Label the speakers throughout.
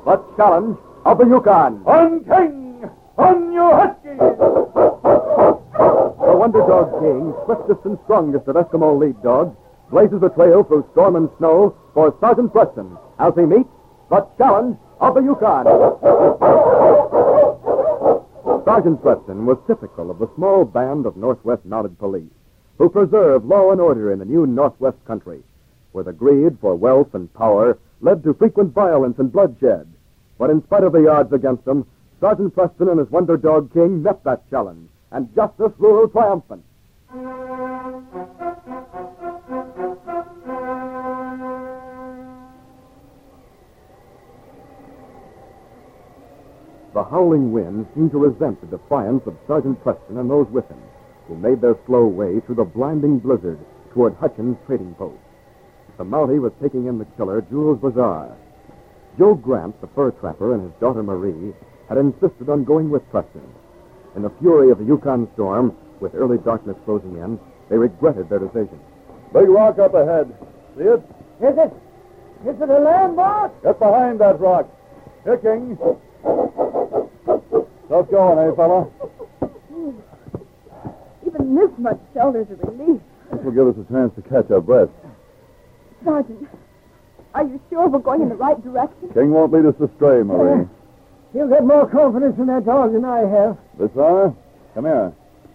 Speaker 1: the challenge of the Yukon.
Speaker 2: On King! On you Huskies!
Speaker 1: The Wonder Dog King, swiftest and strongest of Eskimo lead dogs, blazes a trail through storm and snow for Sergeant Preston as he meets the challenge of the Yukon. Sergeant Preston was typical of the small band of Northwest Mounted Police who preserve law and order in the new Northwest country, where the greed for wealth and power led to frequent violence and bloodshed. But in spite of the odds against them, Sergeant Preston and his Wonder Dog King met that challenge, and justice ruled triumphant. The howling wind seemed to resent the defiance of Sergeant Preston and those with him, who made their slow way through the blinding blizzard toward Hutchins' trading post. The Mountie was taking in the killer, Jules Bazar. Joe Grant, the fur trapper, and his daughter Marie had insisted on going with Preston. In the fury of the Yukon storm, with early darkness closing in, they regretted their decision.
Speaker 2: Big rock up ahead. See it?
Speaker 3: Is it a landmark?
Speaker 2: Get behind that rock. Here, King. Tough going, eh, fella?
Speaker 4: Even this much shelter's a relief.
Speaker 2: This will give us a chance to catch our breath.
Speaker 4: Sergeant, are you sure we're going in the right direction?
Speaker 2: King won't lead us astray, Marie.
Speaker 3: You'll get more confidence in that dog than I have.
Speaker 2: Bizarre, come here.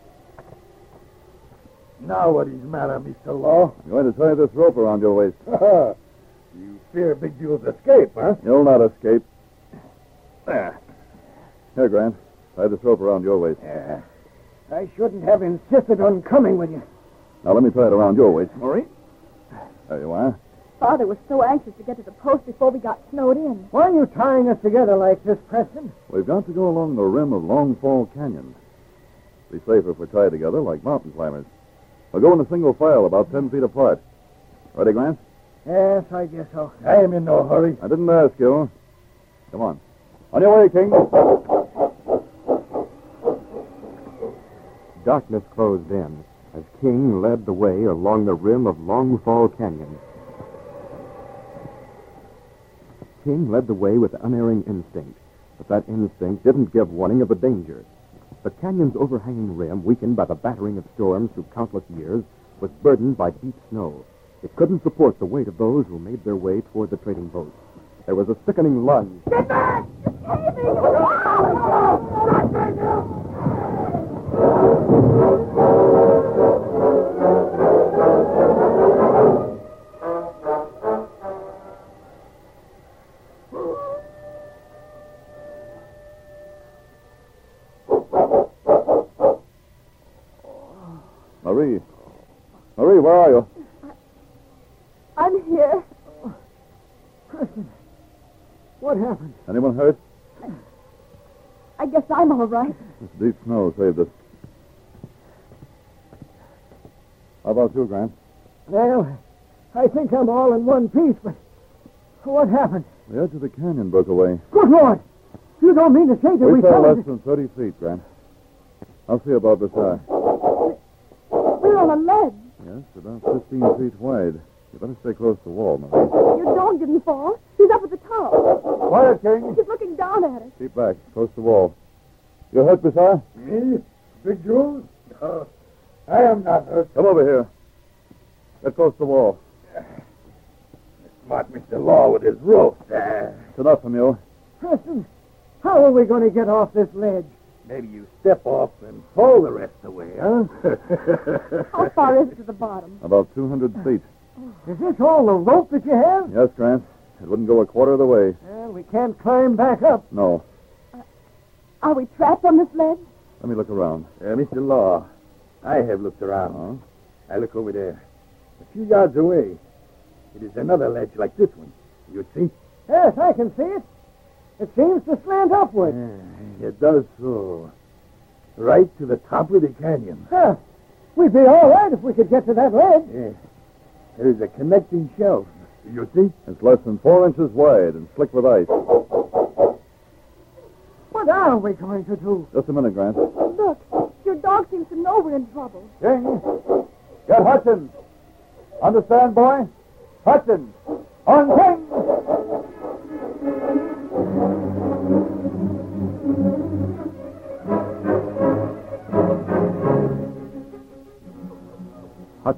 Speaker 5: Now what is the matter, Mr. Law?
Speaker 2: I'm going to tie this rope around your waist.
Speaker 5: You fear Big Jules' escape, huh?
Speaker 2: You'll not escape. There. Here, Grant. Tie this rope around your waist.
Speaker 3: Yeah. I shouldn't have insisted on coming with you.
Speaker 2: Now let me tie it around your waist, Marie. There you are.
Speaker 4: Father was so anxious to get to the post before we got snowed in.
Speaker 3: Why are you tying us together like this, Preston?
Speaker 2: We've got to go along the rim of Long Fall Canyon. Be safer if we're tied together like mountain climbers. We'll go in a single file about 10 feet apart. Ready, Grant?
Speaker 3: Yes, I guess so.
Speaker 5: I am in no hurry.
Speaker 2: I didn't ask you. Come on. On your way, King.
Speaker 1: Darkness closed in as King led the way along the rim of Long Fall Canyon. King led the way with unerring instinct, but that instinct didn't give warning of the danger. The canyon's overhanging rim, weakened by the battering of storms through countless years, was burdened by deep snow. It couldn't support the weight of those who made their way toward the trading post. There was a sickening lunge.
Speaker 4: Get back! You're caving!
Speaker 2: Marie. Marie, where are you?
Speaker 4: I'm here.
Speaker 3: Preston, what happened?
Speaker 2: Anyone hurt?
Speaker 4: I guess I'm all right.
Speaker 2: This deep snow saved us. How about you, Grant?
Speaker 3: Well, I think I'm all in one piece, but what happened?
Speaker 2: The edge of the canyon broke away.
Speaker 3: Good Lord! You don't mean to say that
Speaker 2: We fell
Speaker 3: fell
Speaker 2: less
Speaker 3: into...
Speaker 2: than 30 feet, Grant. I'll see about this eye.
Speaker 4: We're on a ledge.
Speaker 2: Yes, about 15 feet wide. You better stay close to the wall, Marie.
Speaker 4: Your dog didn't fall. He's up at the top.
Speaker 2: Quiet, King.
Speaker 4: He's looking down at us.
Speaker 2: Keep back, close to the wall. You hurt, Bissar?
Speaker 5: Me? Big Jules? I am not hurt.
Speaker 2: Come over here. Get close to the wall.
Speaker 5: Smart Mr. Law with his rope.
Speaker 2: It's enough from you.
Speaker 3: Preston, how are we going to get off this ledge?
Speaker 5: Maybe you step off and fall the rest of the way, huh?
Speaker 4: How far is it to the bottom?
Speaker 2: About 200 feet.
Speaker 3: Is this all the rope that you have?
Speaker 2: Yes, Grant. It wouldn't go a quarter of the way.
Speaker 3: Well, we can't climb back up.
Speaker 2: No.
Speaker 4: Are we trapped on this ledge?
Speaker 2: Let me look around.
Speaker 5: Mr. Law, I have looked around.
Speaker 2: Huh?
Speaker 5: I look over there. A few yards away. It is another ledge like this one. You see?
Speaker 3: Yes, I can see it. It seems to slant upward.
Speaker 5: It does so. Right to the top of the canyon.
Speaker 3: Huh. We'd be all right if we could get to that ledge.
Speaker 5: Yeah. There is a connecting shelf. You see?
Speaker 2: It's less than 4 inches wide and slick with ice.
Speaker 3: What are we going to do?
Speaker 2: Just a minute, Grant.
Speaker 4: Look, your dog seems to know we're in trouble.
Speaker 2: King, get Hutchins. Understand, boy? Hutchins. On King!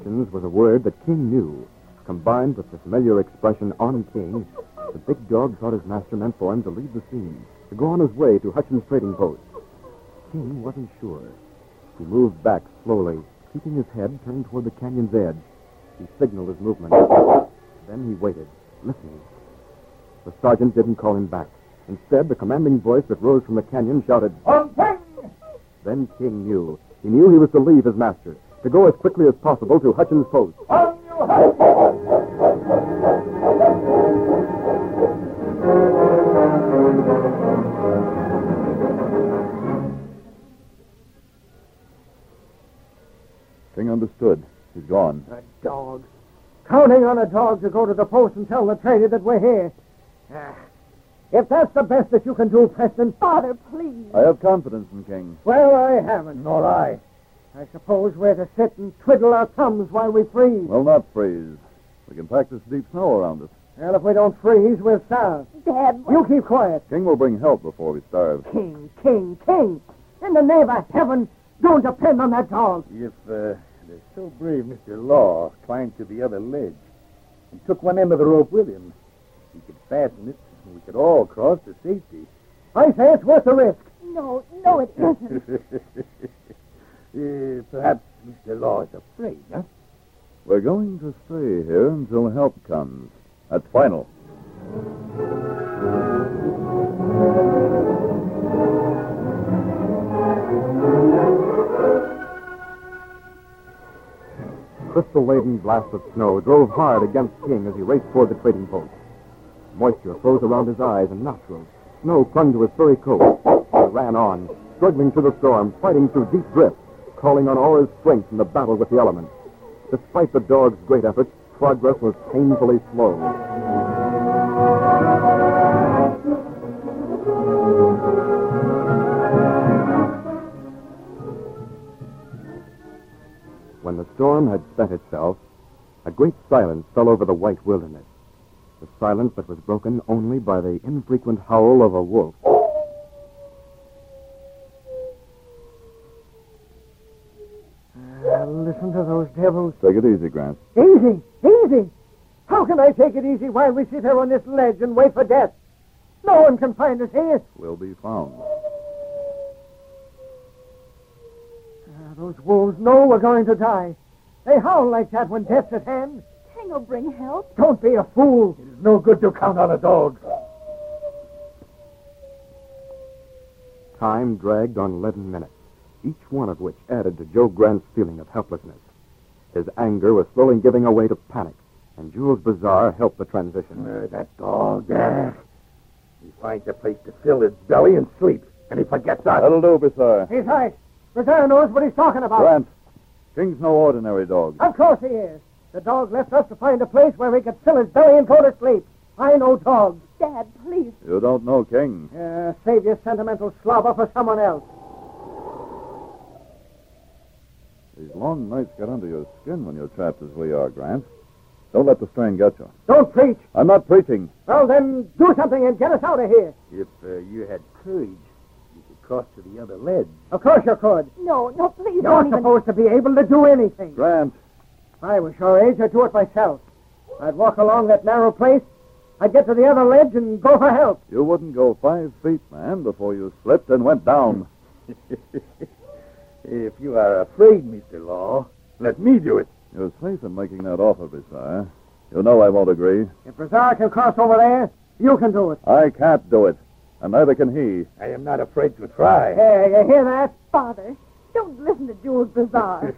Speaker 1: Hutchins was a word that King knew. Combined with the familiar expression, on King, the big dog thought his master meant for him to leave the scene, to go on his way to Hutchins' trading post. King wasn't sure. He moved back slowly, keeping his head turned toward the canyon's edge. He signaled his movement. Then he waited, listening. The sergeant didn't call him back. Instead, the commanding voice that rose from the canyon shouted,
Speaker 3: On King!
Speaker 1: Then King knew. He knew he was to leave his master, to go as quickly as possible to Hutchins' post.
Speaker 3: On you, Hutchins!
Speaker 2: King understood. He's gone.
Speaker 3: A dog. Counting on a dog to go to the post and tell the trader that we're here. If that's the best that you can do, Preston,
Speaker 4: Father, please.
Speaker 2: I have confidence in King.
Speaker 3: well, I haven't. Nor I. I suppose we're to sit and twiddle our thumbs while we freeze.
Speaker 2: Well, not freeze. We can pack this deep snow around us.
Speaker 3: Well, if we don't freeze, we'll starve.
Speaker 4: Dad,
Speaker 3: You keep quiet.
Speaker 2: King will bring help before we starve.
Speaker 3: King, King, King. In the name of heaven, don't depend on that dog.
Speaker 5: If they're so brave, Mr. Law climbed to the other ledge and took one end of the rope with him, he could fasten it, and we could all cross to safety.
Speaker 3: I say it's worth the risk.
Speaker 4: no, it isn't.
Speaker 5: Perhaps Mr. Law is afraid, huh?
Speaker 2: We're going to stay here until help comes. That's final.
Speaker 1: Crystal-laden blasts of snow drove hard against King as he raced toward the trading post. Moisture froze around his eyes and nostrils. Snow clung to his furry coat. He ran on, struggling through the storm, fighting through deep drifts, calling on all his strength in the battle with the elements. Despite the dog's great efforts, progress was painfully slow. When the storm had spent itself, a great silence fell over the white wilderness. The silence that was broken only by the infrequent howl of a wolf.
Speaker 3: Listen to those devils.
Speaker 2: Take it easy, Grant.
Speaker 3: Easy, easy. How can I take it easy while we sit here on this ledge and wait for death? No one can find us here.
Speaker 2: Will be found.
Speaker 3: Those wolves know we're going to die. They howl like that when death's at hand.
Speaker 4: King will bring help.
Speaker 3: Don't be a fool.
Speaker 5: It is no good to count on a dog.
Speaker 1: Time dragged on leaden minutes, each one of which added to Joe Grant's feeling of helplessness. His anger was slowly giving way to panic, and Jules Bizarre helped the transition.
Speaker 5: That dog. He finds a place to fill his belly and sleep, and he forgets us.
Speaker 2: That'll do, Bizarre.
Speaker 3: He's right. Bizarre knows what he's talking about.
Speaker 2: Grant, King's no ordinary dog.
Speaker 3: Of course he is. The dog left us to find a place where he could fill his belly and go to sleep. I know dogs.
Speaker 4: Dad, please.
Speaker 2: You don't know King.
Speaker 3: Save your sentimental slobber for someone else.
Speaker 2: These long nights get under your skin when you're trapped as we are, Grant. Don't let the strain get you.
Speaker 3: Don't preach.
Speaker 2: I'm not preaching.
Speaker 3: Well, then do something and get us out of here.
Speaker 5: If you had courage, you could cross to the other ledge.
Speaker 3: Of course you could.
Speaker 4: No, please
Speaker 3: You're
Speaker 4: don't even...
Speaker 3: supposed to be able to do anything.
Speaker 2: Grant,
Speaker 3: If I was your age, I'd do it myself. I'd walk along that narrow place. I'd get to the other ledge and go for help.
Speaker 2: you wouldn't go 5 feet, man, before you slipped and went down.
Speaker 5: If you are afraid, Mr. Law, let me do it.
Speaker 2: You're safe in making that offer, Bizarre. You know I won't agree.
Speaker 3: If Bizarre can cross over there, you can do it.
Speaker 2: I can't do it, and neither can he.
Speaker 5: I am not afraid to try.
Speaker 3: Hey, you hear that?
Speaker 4: Father, don't listen to Jules Bizarre.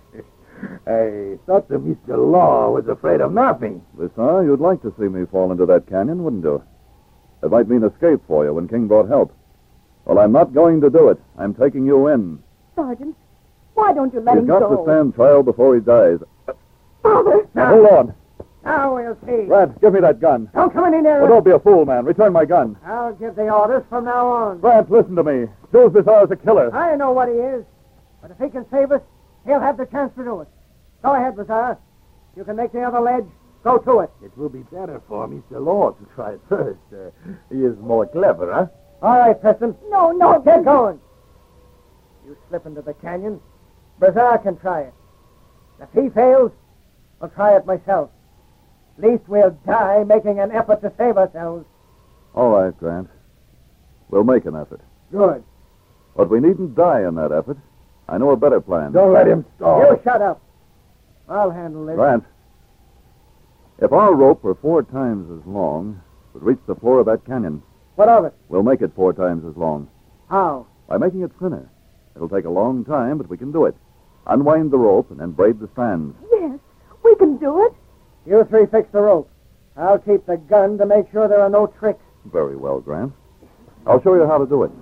Speaker 5: I thought that Mr. Law was afraid of nothing.
Speaker 2: Bizarre, you'd like to see me fall into that canyon, wouldn't you? It might mean escape for you when King brought help. Well, I'm not going to do it. I'm taking you in.
Speaker 4: Sergeant, why don't you let
Speaker 2: He's
Speaker 4: him
Speaker 2: got
Speaker 4: go?
Speaker 2: to stand trial before he dies.
Speaker 4: Father!
Speaker 2: Now, hold on.
Speaker 3: Now we'll see.
Speaker 2: Grant, give me that gun.
Speaker 3: Don't come any nearer.
Speaker 2: Oh, don't be a fool, man. Return my gun.
Speaker 3: I'll give the orders from now on.
Speaker 2: Grant, listen to me. Jules Bizarre's a killer.
Speaker 3: I know what he is. But if he can save us, he'll have the chance to do it. Go ahead, Bizarre. You can make the other ledge. Go to it.
Speaker 5: It will be better for Mr. Law to try it first. He is more clever, huh?
Speaker 3: All right, Preston.
Speaker 4: No,
Speaker 3: Get
Speaker 4: please.
Speaker 3: going. You slip into the canyon. Bizarre can try it. If he fails, I'll try it myself. At least we'll die making an effort to save ourselves.
Speaker 2: All right, Grant. We'll make an effort.
Speaker 3: Good.
Speaker 2: But we needn't die in that effort. I know a better plan.
Speaker 5: Don't let him stall.
Speaker 3: You shut up. I'll handle this.
Speaker 2: Grant, if our rope were 4 times as long, it would reach the floor of that canyon.
Speaker 3: What of it?
Speaker 2: We'll make it 4 times as long.
Speaker 3: How?
Speaker 2: By making it thinner. It'll take a long time, but we can do it. Unwind the rope and then braid the strands.
Speaker 4: Yes, we can do it.
Speaker 3: You three fix the rope. I'll keep the gun to make sure there are no tricks.
Speaker 2: Very well, Grant. I'll show you how to do it.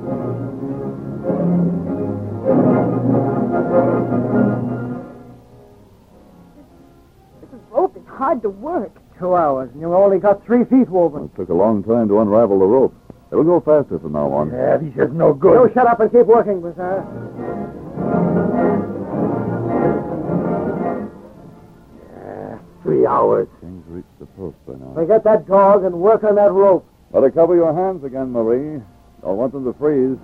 Speaker 4: This rope is hard to work.
Speaker 3: 2 hours, and you only got 3 feet woven.
Speaker 2: It took a long time to unravel the rope. It'll go faster from now on.
Speaker 5: Yeah, this is no good.
Speaker 3: You shut up and keep working, Bazaar.
Speaker 5: 3 hours.
Speaker 2: King's reached the post by now.
Speaker 3: Forget that dog and work on that rope.
Speaker 2: Better cover your hands again, Marie. Don't want them to freeze.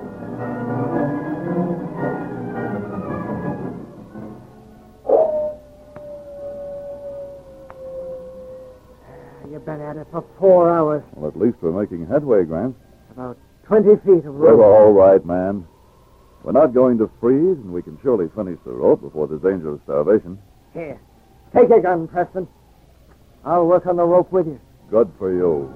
Speaker 3: You've been at it for 4 hours.
Speaker 2: Well, at least we're making headway, Grant.
Speaker 3: About 20 feet of
Speaker 2: We're
Speaker 3: rope.
Speaker 2: all right, man. We're not going to freeze, and we can surely finish the rope before there's danger of starvation.
Speaker 3: Here. Take your gun, Preston. I'll work on the rope with you.
Speaker 2: Good for you.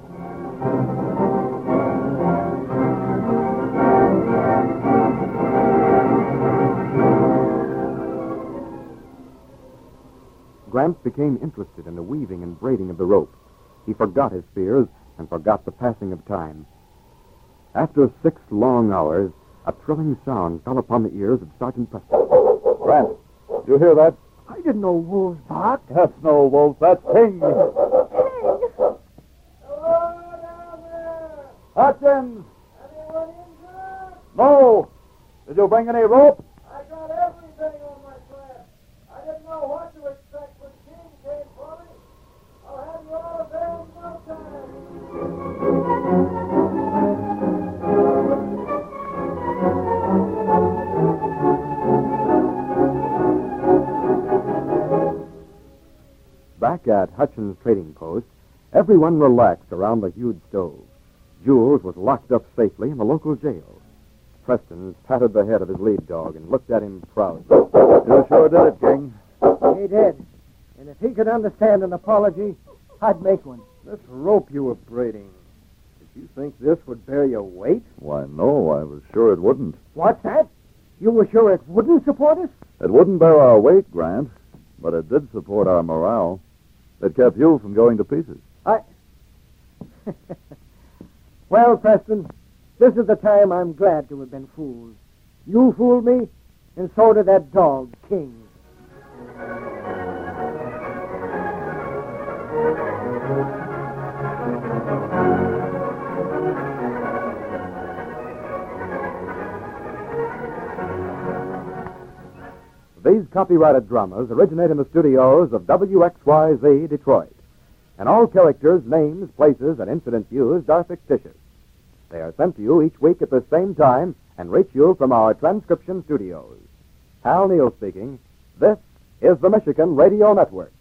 Speaker 1: Grant became interested in the weaving and braiding of the rope. He forgot his fears and forgot the passing of time. After 6 long hours, a thrilling sound fell upon the ears of Sergeant Preston.
Speaker 2: Grant, did you hear that?
Speaker 3: I didn't know wolves barked.
Speaker 2: That's no wolf. That's King. Hutchins!
Speaker 3: Anyone injured?
Speaker 2: No! Did you bring any rope?
Speaker 3: I got everything on my sled. I didn't know what to expect when King came for me. I'll have you all there in no time.
Speaker 1: Back at Hutchins' trading post, everyone relaxed around the huge stove. Jules was locked up safely in the local jail. Preston patted the head of his lead dog and looked at him proudly.
Speaker 2: You sure did it, King.
Speaker 3: He did. And if he could understand an apology, I'd make one.
Speaker 5: This rope you were braiding, did you think this would bear your weight?
Speaker 2: Why, no, I was sure it wouldn't.
Speaker 3: What's that? You were sure it wouldn't support us?
Speaker 2: It wouldn't bear our weight, Grant, but it did support our morale. It kept you from going to pieces.
Speaker 3: Well, Preston, this is the time I'm glad to have been fooled. You fooled me, and so did that dog, King.
Speaker 1: These copyrighted dramas originate in the studios of WXYZ Detroit. And all characters, names, places, and incidents used are fictitious. They are sent to you each week at the same time and reach you from our transcription studios. Hal Neal speaking. This is the Michigan Radio Network.